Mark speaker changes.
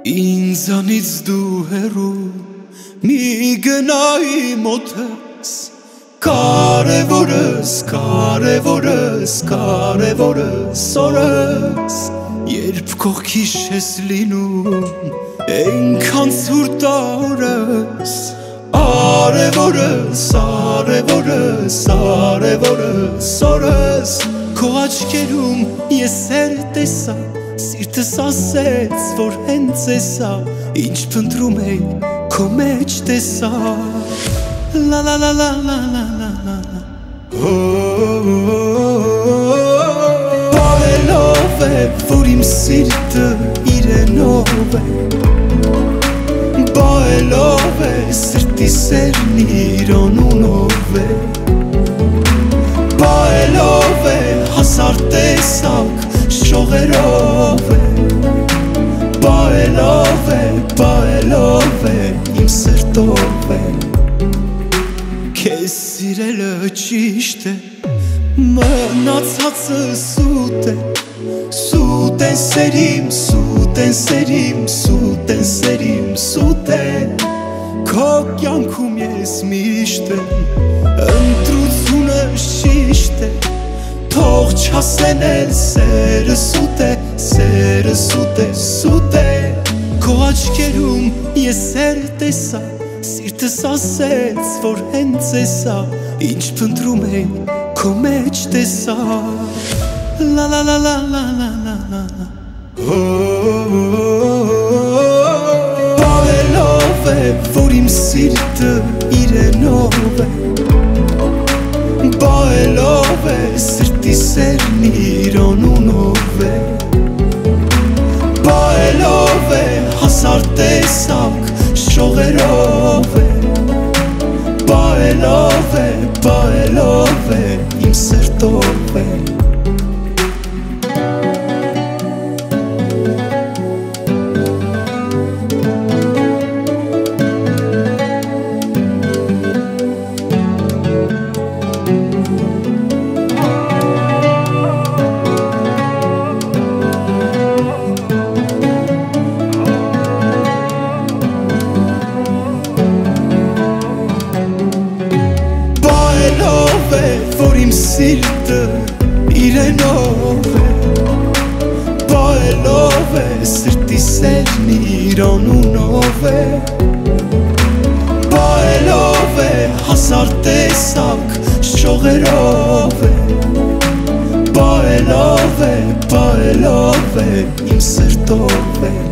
Speaker 1: Ինձանից դու հեռու մի գնայի մոտս, կարևորս, կարևորս, կարևորս օրս, երբ կողքիս ես լինում, այնքան ցուրտ օրս, արևորս, արևորս, արևորս օրս, քո աչքերում ես սեր տեսա, սիրտս ասեց, որ հենց էսա, ինչ փնտրում էի, քո մեջ տեսա, la la la la la la la la la. Բարելով է, որ իմ սիրտը իրենով է, բարելով է, սրտի սերն իր անունով է, բարելով է, հազար տեսակ շողերով է, բարելով է, բարելով է, իմ սրտով է, քեզ սիրելը ճիշտ է, մնացածը սուտ է, սուտ են սերիմ, սուտ են սերիմ, սուտ են սերիմ, սուտ է, քո կյանքում ես միշտ եմ, ընտրությունը շիշտ է, թող չասենել սերը սուտ է, սերը սուտ է, սուտ է, քո աչքերում ես սեր տեսա, սիրտս ասեց, որ հենց էսա, ինչ փնտրում էի, քո մեջ տեսա, la la la la la la la la la. Բարելով է, որ իմ սիրտը իրենով է, բարելով է, սրտի սերն իր անունով է, բարելով է, հազար տեսակ շողերով է, բարելով է, բարելով է, իմ սրտով է, որ իմ սիրտը իրենով է, բարելով է, սրտի սերն իր անունով է, բարելով է, հազար տեսակ շողերով է, բարելով է, իմ սրտով է,